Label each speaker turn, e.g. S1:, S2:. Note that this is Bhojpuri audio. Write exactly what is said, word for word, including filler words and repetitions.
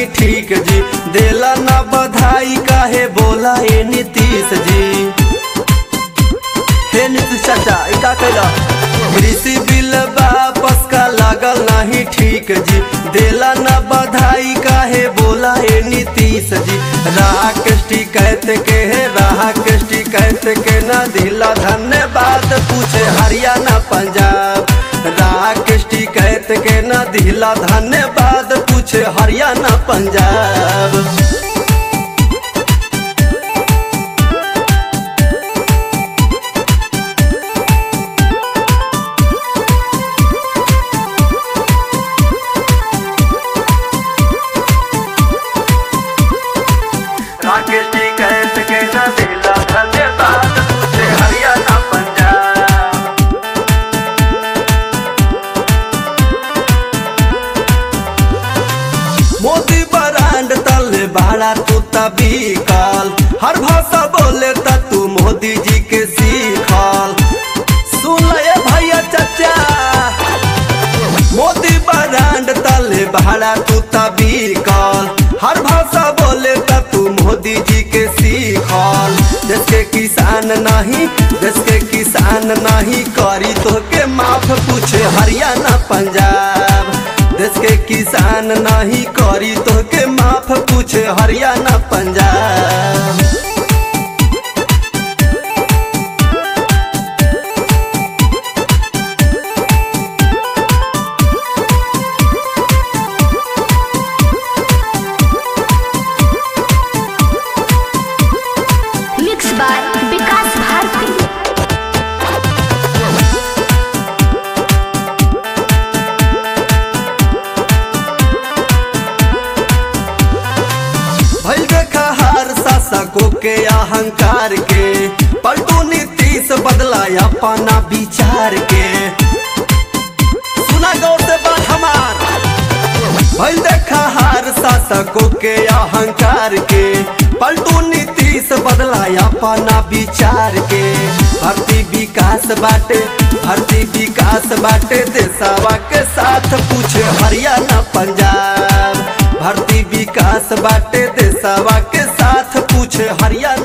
S1: नहीं ठीक जी, देला ना बधाई काहे बोला ए नीतीश जी। हे नीतीश चाचा का कैला कृषि बिल वापस का लागल नहीं ठीक जी, देला ना बधाई काहे बोला ए नीतीश जी। राकेश टिकैत के है राकेश टिकैत के न दिला धन्यवाद पूछे हरियाणा पंजाब। राकेश टिकैत के न दिला धन्यवाद पूछे हरियाणा पंजाब। राकेश टिकैत के न दिला धन्यवाद पूछे हरियाणा पंजाब। मोदी ब्रांड तले बाड़ा तू तभी काल, हर भाषा बोले त तू मोदी जी के सीखल। सुन ले भैया चाचा मोदी ब्रांड तले बाड़ा तू तभी काल, हर भाषा बोले त तू मोदी जी के सीखल। देश के किसान नहीं देश के किसान नहीं करी तो के माफ पूछे हरियाणा पंजाब। देश के किसान नहीं करी तो के माफ पूछे हरियाणा पंजाब।
S2: Mix by Vikas Bharti.
S1: भइल देखा हर शासकों के अहंकार के, पलटू नीतीश बदला अपना विचार के। सुना गौर से बात हमार भइल देखा हर शासकों के अहंकार के, पलटू नीतीश बदला अपना विचार के। भर्ती विकास बाटे भर्ती विकास बाटे देशवा के साथ पूछे हरियाणा पंजाब। भर्ती विकास बाटे देशवा के साथ पूछे हरियाणा